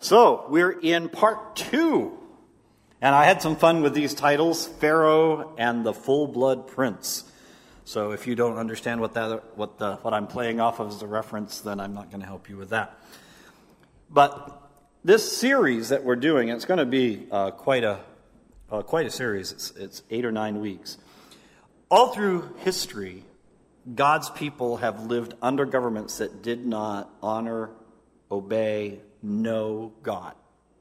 So, we're in part 2. And I had some fun with these titles, Pharaoh and the Full-Blood Prince. So if you don't understand what I'm playing off of as a reference, then I'm not going to help you with that. But this series that we're doing, it's going to be quite a series. It's 8 or 9 weeks. All through history, God's people have lived under governments that did not honor, obey, know God.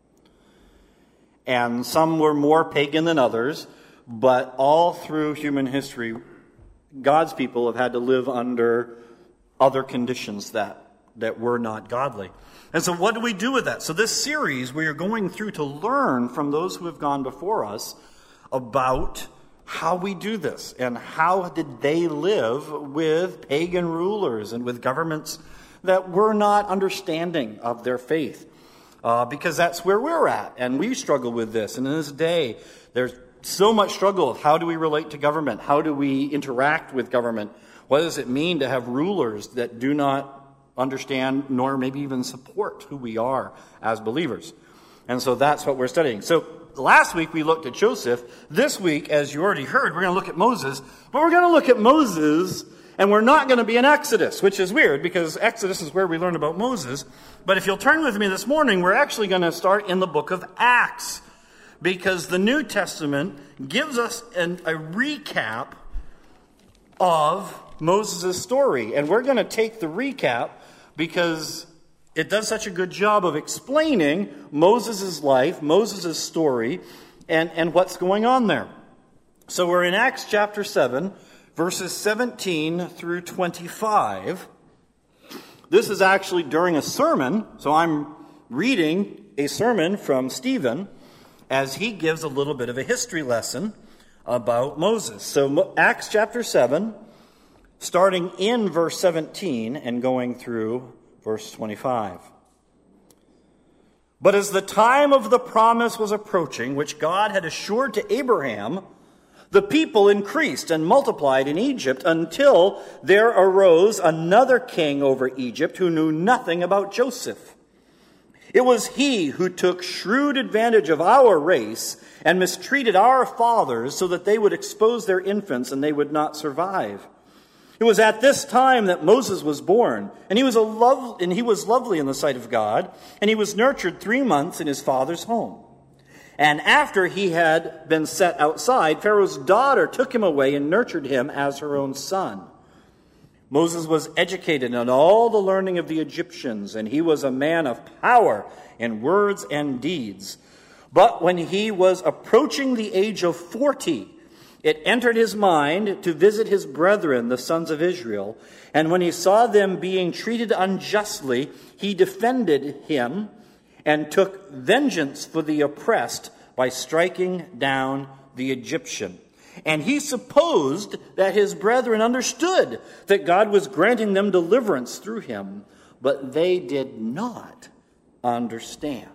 And some were more pagan than others, but all through human history, God's people have had to live under other conditions that were not godly. And so what do we do with that? So this series, we are going through to learn from those who have gone before us about how we do this and how did they live with pagan rulers and with governments that were not understanding of their faith. Because that's where we're at, and we struggle with this. And in this day, there's so much struggle of how do we relate to government? How do we interact with government? What does it mean to have rulers that do not understand nor maybe even support who we are as believers? And so that's what we're studying. So last week we looked at Joseph. This week, as you already heard, we're going to look at Moses. But we're going to look at Moses, and we're not going to be in Exodus, which is weird because Exodus is where we learn about Moses. But if you'll turn with me this morning, we're actually going to start in the book of Acts, because the New Testament gives us a recap of Moses' story. And we're going to take the recap because it does such a good job of explaining Moses' life, Moses' story, and what's going on there. So we're in Acts chapter 7, verses 17 through 25. This is actually during a sermon, so I'm reading a sermon from Stephen as he gives a little bit of a history lesson about Moses. So Acts chapter 7, starting in verse 17 and going through verse 25. But as the time of the promise was approaching, which God had assured to Abraham, the people increased and multiplied in Egypt until there arose another king over Egypt who knew nothing about Joseph. It was he who took shrewd advantage of our race and mistreated our fathers so that they would expose their infants and they would not survive. It was at this time that Moses was born, and he was lovely in the sight of God, and he was nurtured 3 months in his father's home. And after he had been set outside, Pharaoh's daughter took him away and nurtured him as her own son. Moses was educated in all the learning of the Egyptians, and he was a man of power in words and deeds. But when he was approaching the age of 40, it entered his mind to visit his brethren, the sons of Israel. And when he saw them being treated unjustly, he defended him and took vengeance for the oppressed by striking down the Egyptian. And he supposed that his brethren understood that God was granting them deliverance through him, but they did not understand.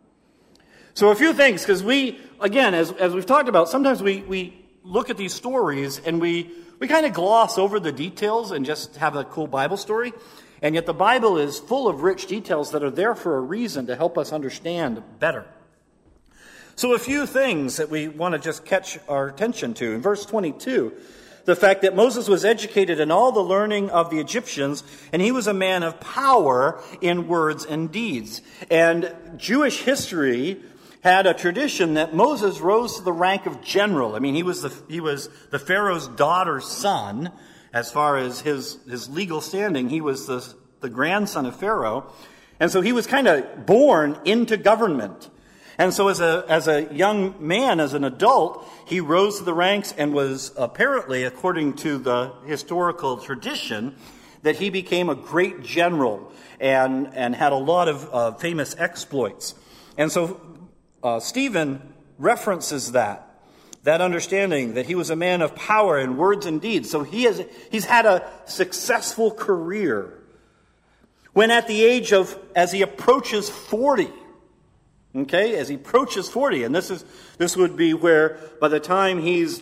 So a few things, because we, again, as we've talked about, sometimes we look at these stories and we kind of gloss over the details and just have a cool Bible story. And yet the Bible is full of rich details that are there for a reason to help us understand better. So a few things that we want to just catch our attention to. In verse 22, the fact that Moses was educated in all the learning of the Egyptians, and he was a man of power in words and deeds. And Jewish history had a tradition that Moses rose to the rank of general. I mean, he was the Pharaoh's daughter's son. As far as his legal standing, he was the grandson of Pharaoh. And so he was kind of born into government. And so as a young man, as an adult, he rose to the ranks and was apparently, according to the historical tradition, that he became a great general and had a lot of famous exploits. And so Stephen references that understanding that he was a man of power in words and deeds. So he's had a successful career. When at the age of, as he approaches 40, okay, as he approaches 40, and this would be where by the time he's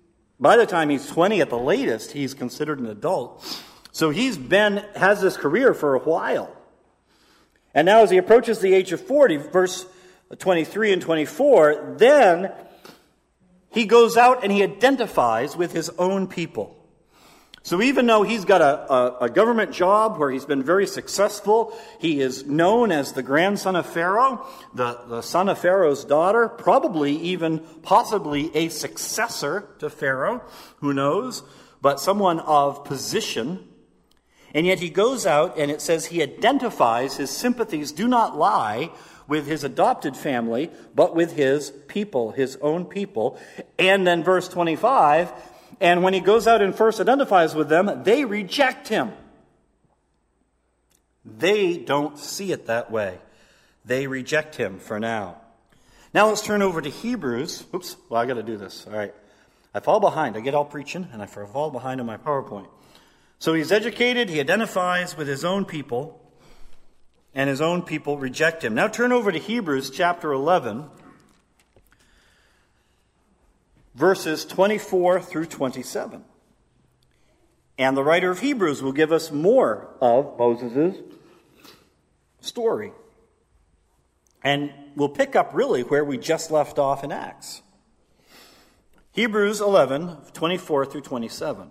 20 at the latest, he's considered an adult. So has this career for a while. And now as he approaches the age of 40, verse 23 and 24, then he goes out and he identifies with his own people. So even though he's got a government job where he's been very successful, he is known as the grandson of Pharaoh, the son of Pharaoh's daughter, probably even possibly a successor to Pharaoh, who knows, but someone of position. And yet he goes out and it says he identifies, his sympathies do not lie with his adopted family, but with his people, his own people. And then verse 25, and when he goes out and first identifies with them, they reject him. They don't see it that way. They reject him for now. Now let's turn over to Hebrews. Oops, well, I got to do this. All right. I fall behind. I get all preaching, and I fall behind on my PowerPoint. So he's educated. He identifies with his own people, and his own people reject him. Now turn over to Hebrews chapter 11. Verses 24 through 27. And the writer of Hebrews will give us more of Moses' story. And we'll pick up really where we just left off in Acts. Hebrews 11, 24 through 27.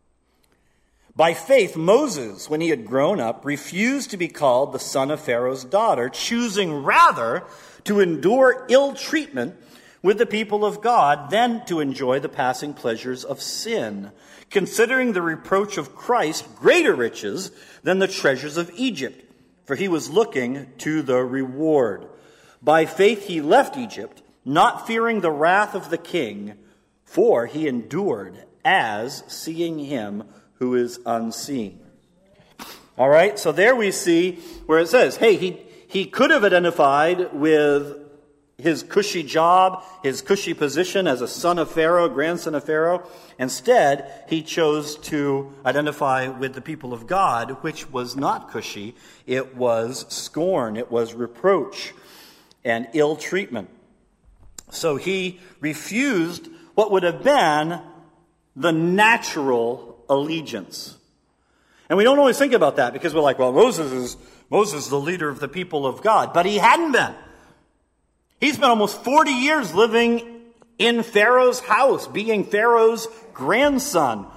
By faith, Moses, when he had grown up, refused to be called the son of Pharaoh's daughter, choosing rather to endure ill treatment with the people of God than to enjoy the passing pleasures of sin, considering the reproach of Christ greater riches than the treasures of Egypt, for he was looking to the reward. By faith he left Egypt, not fearing the wrath of the king, for he endured as seeing him who is unseen. All right, so there we see where it says, hey, he could have identified with his cushy job, his cushy position as a son of Pharaoh, grandson of Pharaoh. Instead, he chose to identify with the people of God, which was not cushy. It was scorn, it was reproach and ill treatment. So he refused what would have been the natural allegiance. And we don't always think about that because we're like, well, Moses is the leader of the people of God. But he hadn't been. He spent almost 40 years living in Pharaoh's house, being Pharaoh's grandson.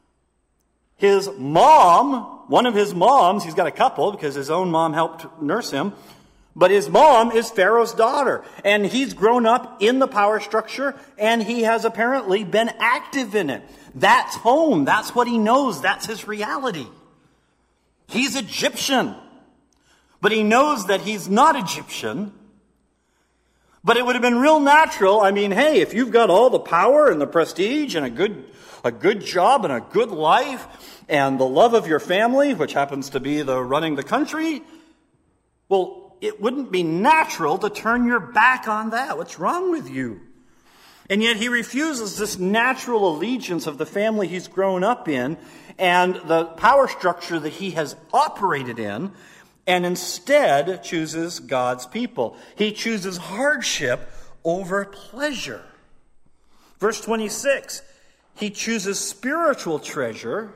His mom, one of his moms, he's got a couple because his own mom helped nurse him, but his mom is Pharaoh's daughter. And he's grown up in the power structure, and he has apparently been active in it. That's home. That's what he knows. That's his reality. He's Egyptian. But he knows that he's not Egyptian. But it would have been real natural. I mean, hey, if you've got all the power and the prestige and a good job and a good life and the love of your family, which happens to be the running the country, well, it wouldn't be natural to turn your back on that. What's wrong with you? And yet he refuses this natural allegiance of the family he's grown up in and the power structure that he has operated in, and instead chooses God's people. He chooses hardship over pleasure. Verse 26, he chooses spiritual treasure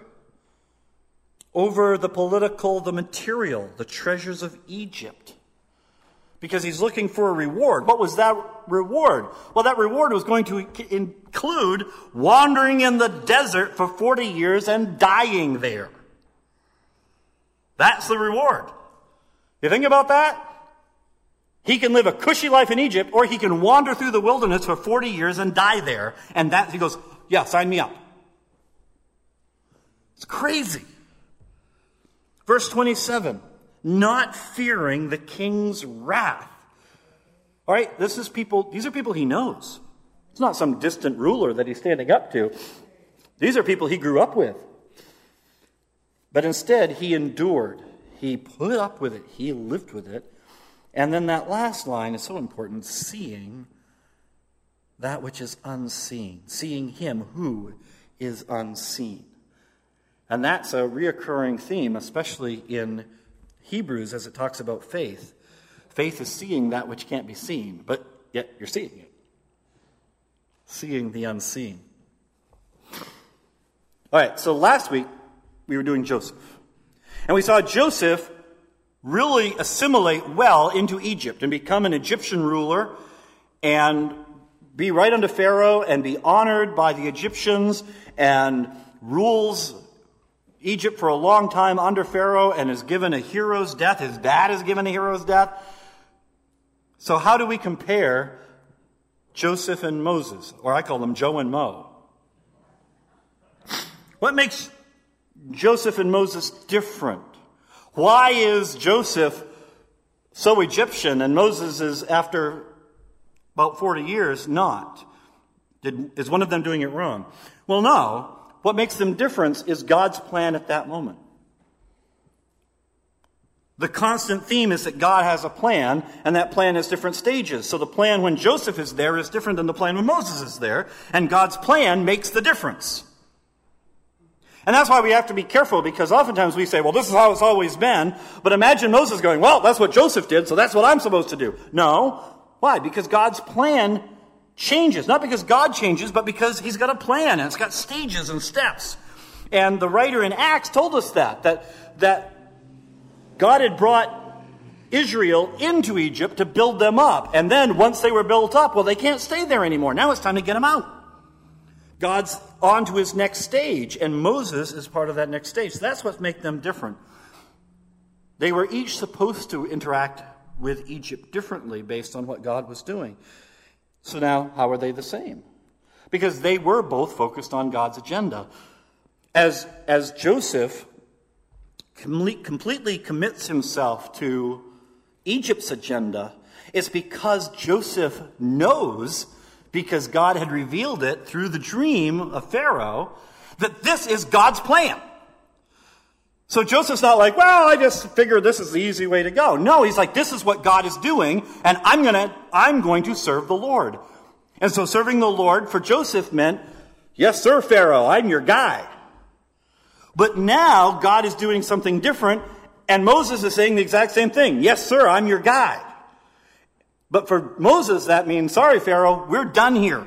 over the political, the material, the treasures of Egypt. Because he's looking for a reward. What was that reward? Well, that reward was going to include wandering in the desert for 40 years and dying there. That's the reward. You think about that? He can live a cushy life in Egypt, or he can wander through the wilderness for 40 years and die there. And that, he goes, yeah, sign me up. It's crazy. Verse 27, not fearing the king's wrath. All right, these are people he knows. It's not some distant ruler that he's standing up to. These are people he grew up with. But instead, he endured. He put up with it. He lived with it. And then that last line is so important, seeing that which is unseen. Seeing him who is unseen. And that's a reoccurring theme, especially in Hebrews as it talks about faith. Faith is seeing that which can't be seen, but yet you're seeing it. Seeing the unseen. All right, so last week we were doing Joseph. And we saw Joseph really assimilate well into Egypt and become an Egyptian ruler and be right under Pharaoh and be honored by the Egyptians and rules Egypt for a long time under Pharaoh and is given a hero's death. His dad is given a hero's death. So how do we compare Joseph and Moses? Or I call them Joe and Mo. What makes Joseph and Moses different? Why is Joseph so Egyptian and Moses is, after about 40 years, not? Is one of them doing it wrong? Well, no. What makes them different is God's plan at that moment. The constant theme is that God has a plan, and that plan has different stages. So the plan when Joseph is there is different than the plan when Moses is there, and God's plan makes the difference. And that's why we have to be careful, because oftentimes we say, well, this is how it's always been. But imagine Moses going, well, that's what Joseph did, so that's what I'm supposed to do. No. Why? Because God's plan changes. Not because God changes, but because he's got a plan, and it's got stages and steps. And the writer in Acts told us that God had brought Israel into Egypt to build them up. And then once they were built up, well, they can't stay there anymore. Now it's time to get them out. God's on to his next stage, and Moses is part of that next stage. So that's what makes them different. They were each supposed to interact with Egypt differently based on what God was doing. So now, how are they the same? Because they were both focused on God's agenda. As Joseph completely commits himself to Egypt's agenda, it's because Joseph knows, because God had revealed it through the dream of Pharaoh, that this is God's plan. So Joseph's not like, well, I just figured this is the easy way to go. No, he's like, this is what God is doing, and I'm going to serve the Lord. And so serving the Lord for Joseph meant, yes, sir, Pharaoh, I'm your guy. But now God is doing something different, and Moses is saying the exact same thing. Yes, sir, I'm your guy. But for Moses, that means, sorry, Pharaoh, we're done here.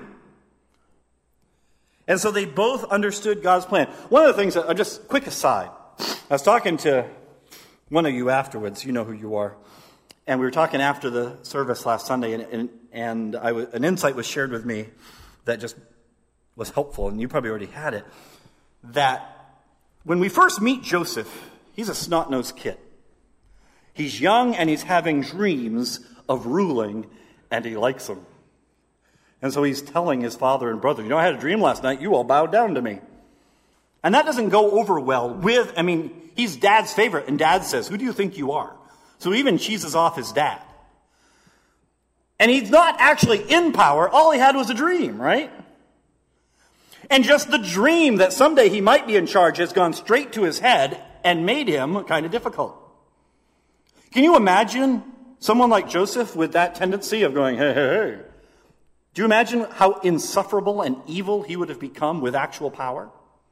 And so they both understood God's plan. One of the things, just quick aside, I was talking to one of you afterwards, you know who you are, and we were talking after the service last Sunday, and an insight was shared with me that just was helpful, and you probably already had it, that when we first meet Joseph, he's a snot-nosed kid. He's young, and he's having dreams of ruling, and he likes them. And so he's telling his father and brother, I had a dream last night, you all bowed down to me. And that doesn't go over well he's dad's favorite, and dad says, who do you think you are? So he even cheeses off his dad. And he's not actually in power, all he had was a dream, right? And just the dream that someday he might be in charge has gone straight to his head and made him kind of difficult. Can you imagine someone like Joseph with that tendency of going, hey, hey, hey? Do you imagine how insufferable and evil he would have become with actual power?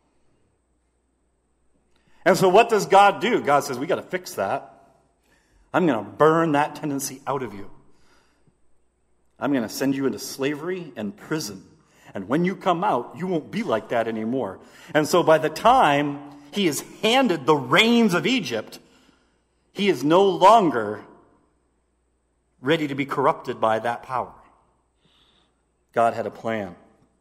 And so what does God do? God says, we got to fix that. I'm going to burn that tendency out of you. I'm going to send you into slavery and prison. And when you come out, you won't be like that anymore. And so by the time he is handed the reins of Egypt, he is no longer ready to be corrupted by that power. God had a plan.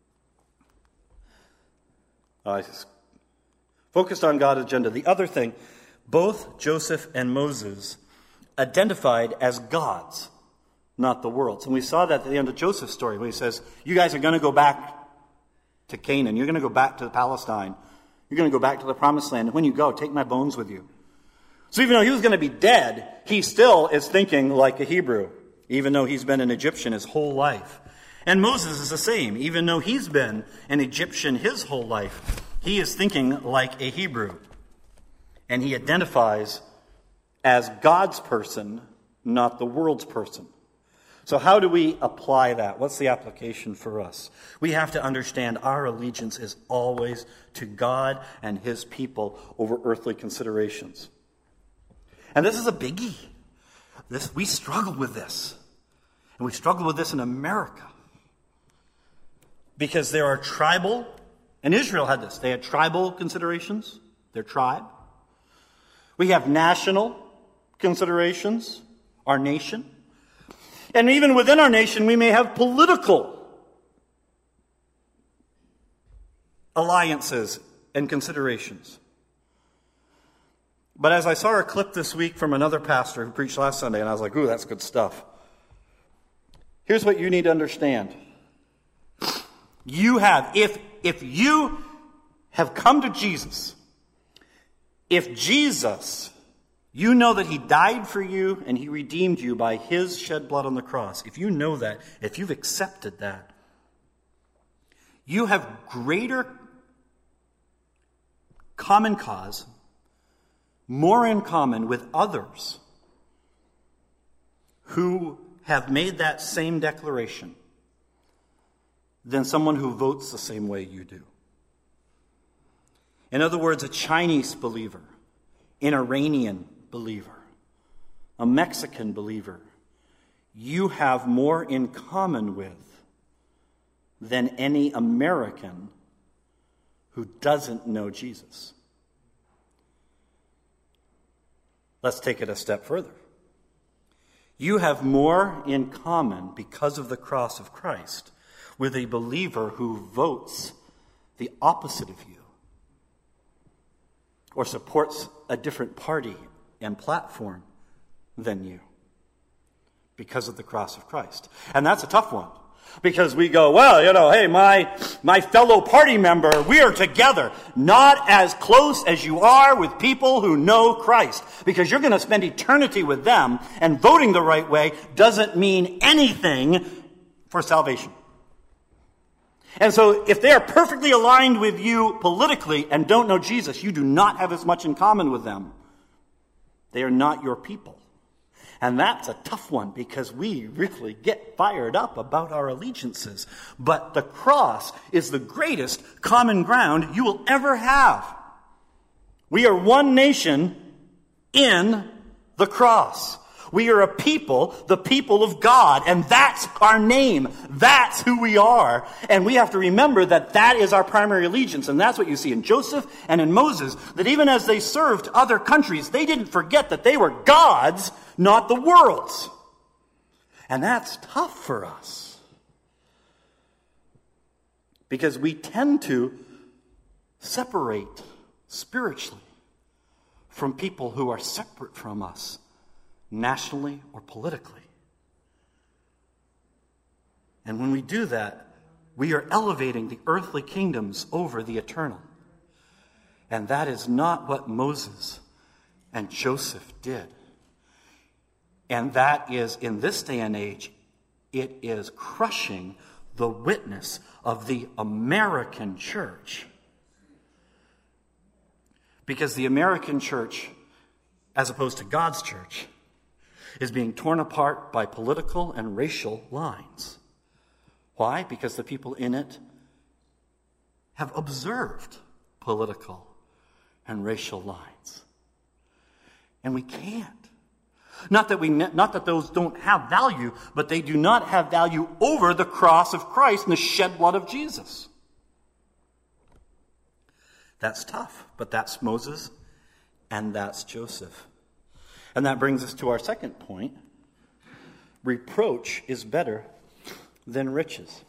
Focused on God's agenda. The other thing, both Joseph and Moses identified as gods, not the world's. And we saw that at the end of Joseph's story when he says, you guys are going to go back to Canaan. You're going to go back to Palestine. You're going to go back to the promised land. And when you go, take my bones with you. So even though he was going to be dead, he still is thinking like a Hebrew, even though he's been an Egyptian his whole life. And Moses is the same. Even though he's been an Egyptian his whole life, he is thinking like a Hebrew. And he identifies as God's person, not the world's person. So how do we apply that? What's the application for us? We have to understand our allegiance is always to God and his people over earthly considerations. And this is a biggie. We struggle with this. And we struggle with this in America. Because there are tribal, and Israel had this, they had tribal considerations, their tribe. We have national considerations, our nation. And even within our nation, we may have political alliances and considerations. But as I saw a clip this week from another pastor who preached last Sunday, and I was like, ooh, that's good stuff. Here's what you need to understand. You have, if you have come to Jesus, if Jesus, you know that he died for you and he redeemed you by his shed blood on the cross, if you know that, if you've accepted that, you have greater common cause, more in common with others who have made that same declaration than someone who votes the same way you do. In other words, a Chinese believer, an Iranian believer, a Mexican believer, you have more in common with than any American who doesn't know Jesus. Let's take it a step further. You have more in common because of the cross of Christ with a believer who votes the opposite of you or supports a different party and platform than you because of the cross of Christ. And that's a tough one. Because we go, well, hey, my fellow party member, we are together. Not as close as you are with people who know Christ. Because you're going to spend eternity with them, and voting the right way doesn't mean anything for salvation. And so if they are perfectly aligned with you politically and don't know Jesus, you do not have as much in common with them. They are not your people. And that's a tough one because we really get fired up about our allegiances. But the cross is the greatest common ground you will ever have. We are one nation in the cross. We are a people, the people of God, and that's our name. That's who we are. And we have to remember that that is our primary allegiance. And that's what you see in Joseph and in Moses, that even as they served other countries, they didn't forget that they were God's, not the world's. And that's tough for us. Because we tend to separate spiritually from people who are separate from us, nationally or politically. And when we do that, we are elevating the earthly kingdoms over the eternal. And that is not what Moses and Joseph did. And that is, in this day and age, it is crushing the witness of the American church. Because the American church, as opposed to God's church, is being torn apart by political and racial lines. Why? Because the people in it have observed political and racial lines. And we can't. Not that those don't have value, but they do not have value over the cross of Christ and the shed blood of Jesus. That's tough, but that's Moses and that's Joseph. And that brings us to our second point. Reproach is better than riches.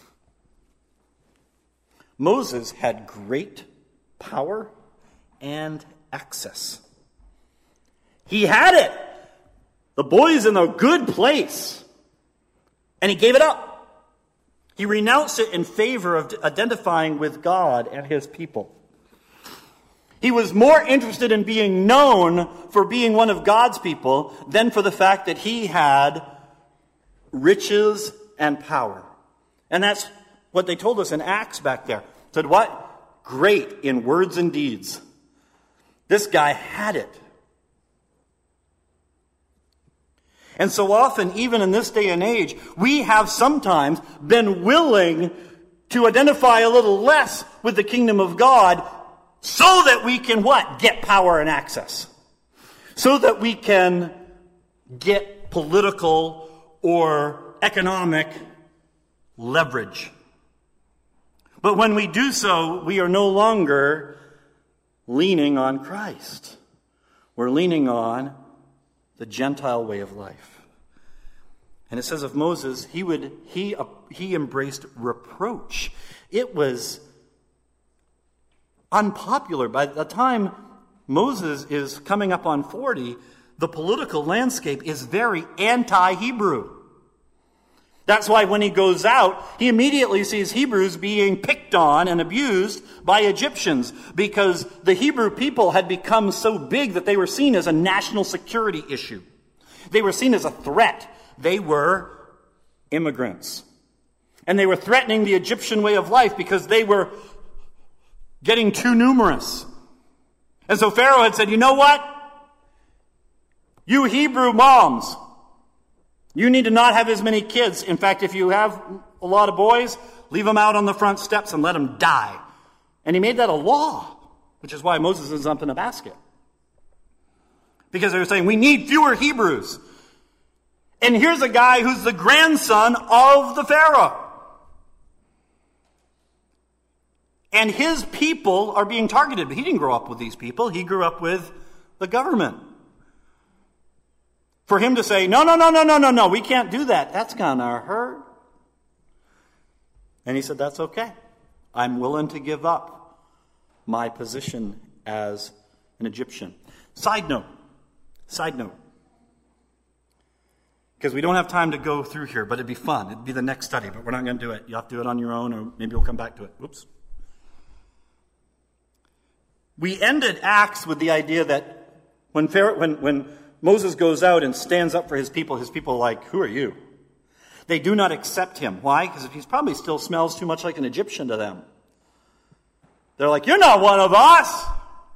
Moses had great power and access. He had it. The boy's in a good place. And he gave it up. He renounced it in favor of identifying with God and his people. He was more interested in being known for being one of God's people than for the fact that he had riches and power. And that's what they told us in Acts back there. Said what? Great in words and deeds. This guy had it. And so often, even in this day and age, we have sometimes been willing to identify a little less with the kingdom of God so that we can what? Get power and access. So that we can get political or economic leverage. But when we do so, we are no longer leaning on Christ. We're leaning on the Gentile way of life. And it says of Moses, he embraced reproach. It was unpopular. By the time Moses is coming up on 40, the political landscape is very anti-Hebrew. That's why when he goes out, he immediately sees Hebrews being picked on and abused by Egyptians, because the Hebrew people had become so big that they were seen as a national security issue. They were seen as a threat. They were immigrants. And they were threatening the Egyptian way of life because they were getting too numerous. And so Pharaoh had said, you know what? You Hebrew moms, you need to not have as many kids. In fact, if you have a lot of boys, leave them out on the front steps and let them die. And he made that a law, which is why Moses ends up in a basket. Because they were saying, we need fewer Hebrews. And here's a guy who's the grandson of the Pharaoh. And his people are being targeted. But he didn't grow up with these people. He grew up with the government. For him to say, no, we can't do that. That's gonna hurt. And he said, that's okay. I'm willing to give up my position as an Egyptian. Side note. Because we don't have time to go through here, but it'd be fun. It'd be the next study, but we're not going to do it. You have to do it on your own, or maybe we'll come back to it. Oops. We ended Acts with the idea that when Moses goes out and stands up for his people are like, who are you? They do not accept him. Why? Because he probably still smells too much like an Egyptian to them. They're like, you're not one of us.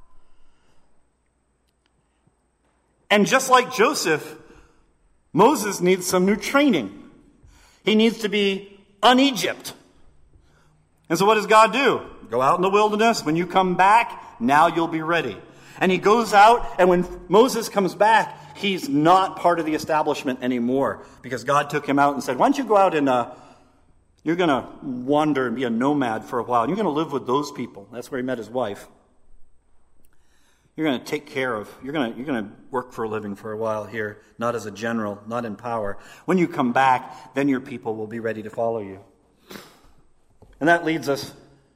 And just like Joseph, Moses needs some new training. He needs to be un-Egypt. And so what does God do? Go out in the wilderness. When you come back, now you'll be ready. And he goes out, and when Moses comes back, he's not part of the establishment anymore, because God took him out and said, why don't you go out and you're going to wander and be a nomad for a while. And you're going to live with those people. That's where he met his wife. You're going to take care of, you're going to work for a living for a while here, not as a general, not in power. When you come back, then your people will be ready to follow you. And that leads us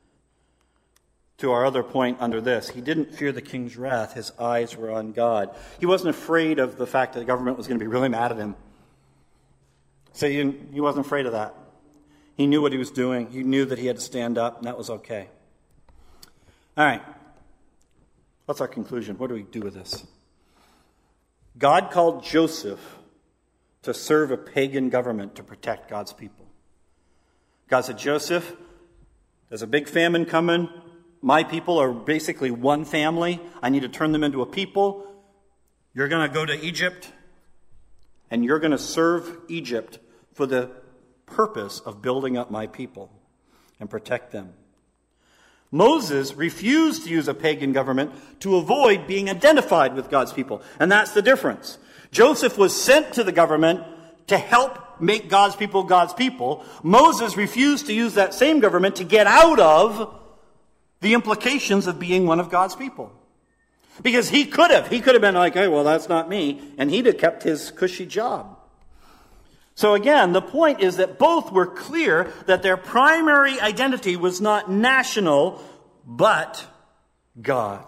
to our other point under this. He didn't fear the king's wrath. His eyes were on God. He wasn't afraid of the fact that the government was going to be really mad at him. So he wasn't afraid of that. He knew what he was doing. He knew that he had to stand up, and that was okay. All right. What's our conclusion? What do we do with this? God called Joseph to serve a pagan government to protect God's people. God said, Joseph, there's a big famine coming. My people are basically one family. I need to turn them into a people. You're going to go to Egypt, and you're going to serve Egypt for the purpose of building up my people and protect them. Moses refused to use a pagan government to avoid being identified with God's people. And that's the difference. Joseph was sent to the government to help make God's people God's people. Moses refused to use that same government to get out of the implications of being one of God's people. Because he could have been like, hey, well, that's not me. And he'd have kept his cushy job. So again, the point is that both were clear that their primary identity was not national, but God.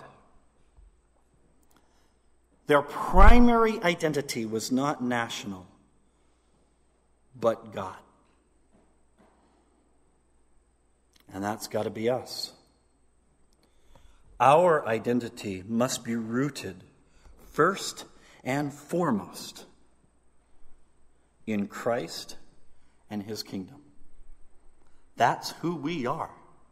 Their primary identity was not national, but God. And that's got to be us. Our identity must be rooted first and foremost in Christ and his kingdom. That's who we are.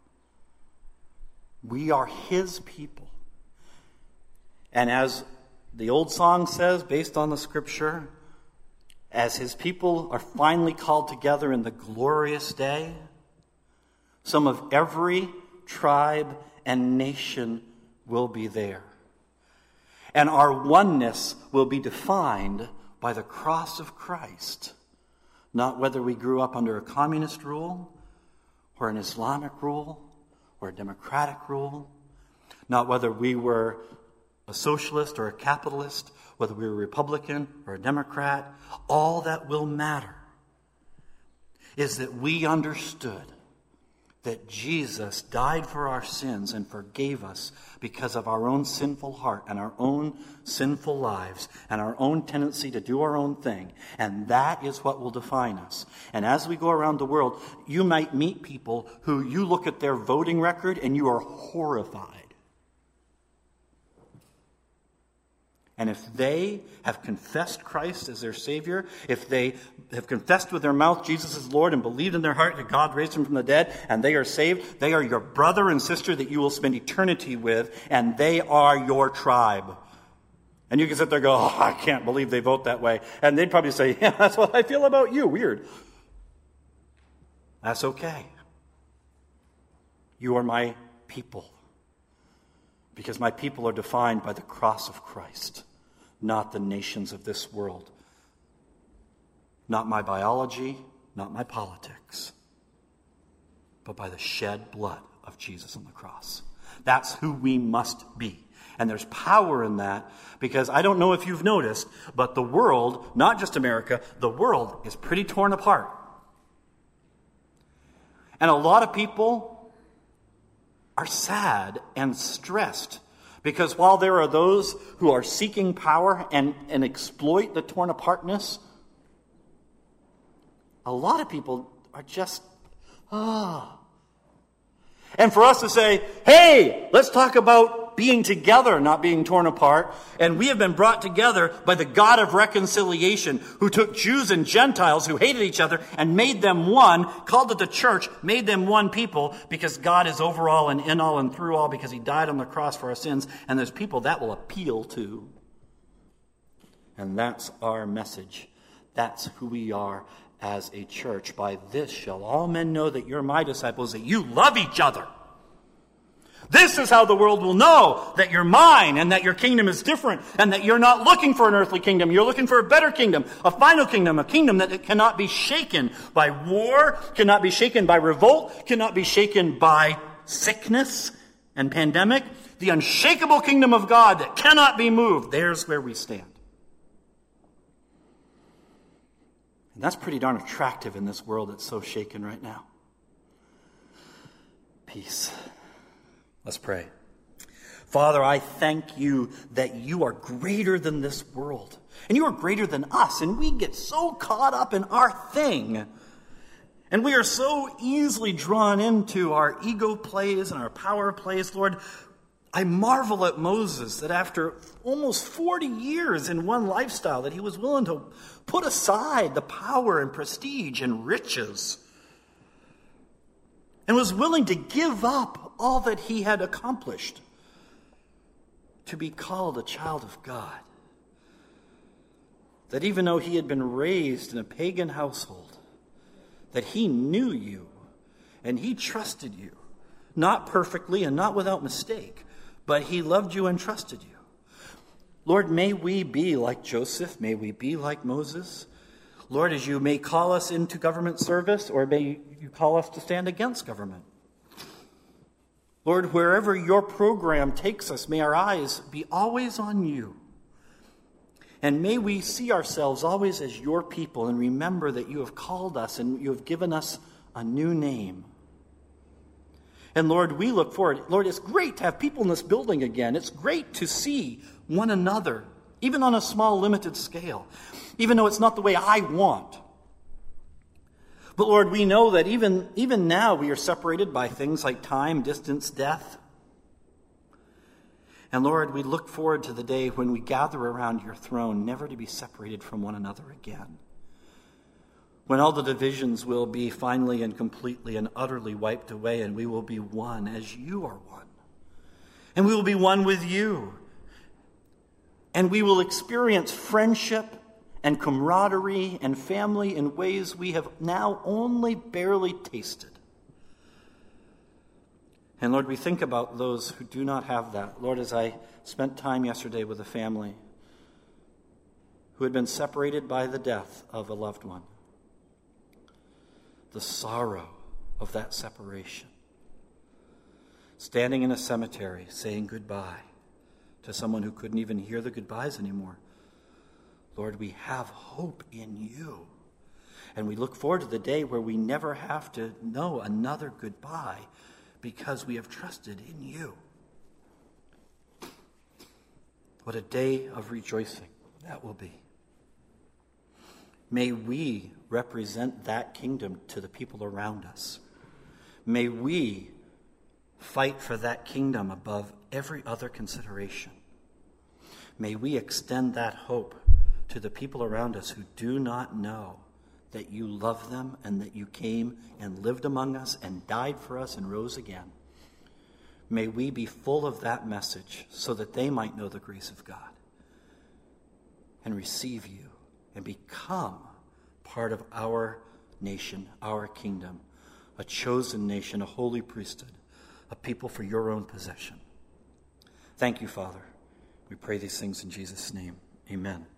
We are his people. And as the old song says, based on the scripture, as his people are finally called together in the glorious day, some of every tribe and nation will be there. And our oneness will be defined by the cross of Christ, not whether we grew up under a communist rule or an Islamic rule or a democratic rule, not whether we were a socialist or a capitalist, whether we're a Republican or a Democrat, all that will matter is that we understood that Jesus died for our sins and forgave us because of our own sinful heart and our own sinful lives and our own tendency to do our own thing. And that is what will define us. And as we go around the world, you might meet people who you look at their voting record and you are horrified. And if they have confessed Christ as their Savior, if they have confessed with their mouth Jesus is Lord and believed in their heart that God raised him from the dead and they are saved, they are your brother and sister that you will spend eternity with, and they are your tribe. And you can sit there and go, oh, I can't believe they vote that way. And they'd probably say, yeah, that's what I feel about you. Weird. That's okay. You are my people. Because my people are defined by the cross of Christ, not the nations of this world. Not my biology, not my politics, but by the shed blood of Jesus on the cross. That's who we must be. And there's power in that, because I don't know if you've noticed, but the world, not just America, the world is pretty torn apart. And a lot of people are sad and stressed, because while there are those who are seeking power and exploit the torn apartness, a lot of people are just, And for us to say, hey, let's talk about being together, not being torn apart. And we have been brought together by the God of reconciliation, who took Jews and Gentiles who hated each other and made them one, called it the church, made them one people, because God is over all and in all and through all, because he died on the cross for our sins. And there's people that will appeal to. And that's our message. That's who we are as a church. By this shall all men know that you're my disciples, that you love each other. This is how the world will know that you're mine and that your kingdom is different and that you're not looking for an earthly kingdom. You're looking for a better kingdom, a final kingdom, a kingdom that cannot be shaken by war, cannot be shaken by revolt, cannot be shaken by sickness and pandemic. The unshakable kingdom of God that cannot be moved. There's where we stand. And that's pretty darn attractive in this world that's so shaken right now. Peace. Let's pray. Father, I thank you that you are greater than this world. And you are greater than us. And we get so caught up in our thing. And we are so easily drawn into our ego plays and our power plays. Lord, I marvel at Moses, that after almost 40 years in one lifestyle, that he was willing to put aside the power and prestige and riches, and was willing to give up all that he had accomplished to be called a child of God. That even though he had been raised in a pagan household, that he knew you and he trusted you, not perfectly and not without mistake, but he loved you and trusted you. Lord, may we be like Joseph, may we be like Moses. Lord, as you may call us into government service, or may you call us to stand against government. Lord, wherever your program takes us, may our eyes be always on you. And may we see ourselves always as your people and remember that you have called us and you have given us a new name. And Lord, we look forward. Lord, it's great to have people in this building again. It's great to see one another, even on a small, limited scale, even though it's not the way I want. But Lord, we know that even now we are separated by things like time, distance, death. And Lord, we look forward to the day when we gather around your throne, never to be separated from one another again. When all the divisions will be finally and completely and utterly wiped away, and we will be one as you are one. And we will be one with you. And we will experience friendship and camaraderie and family in ways we have now only barely tasted. And Lord, we think about those who do not have that. Lord, as I spent time yesterday with a family who had been separated by the death of a loved one, the sorrow of that separation, standing in a cemetery saying goodbye to someone who couldn't even hear the goodbyes anymore. Lord, we have hope in you. And we look forward to the day where we never have to know another goodbye because we have trusted in you. What a day of rejoicing that will be. May we represent that kingdom to the people around us. May we fight for that kingdom above every other consideration. May we extend that hope to the people around us who do not know that you love them and that you came and lived among us and died for us and rose again. May we be full of that message so that they might know the grace of God and receive you and become part of our nation, our kingdom, a chosen nation, a holy priesthood, a people for your own possession. Thank you, Father. We pray these things in Jesus' name. Amen.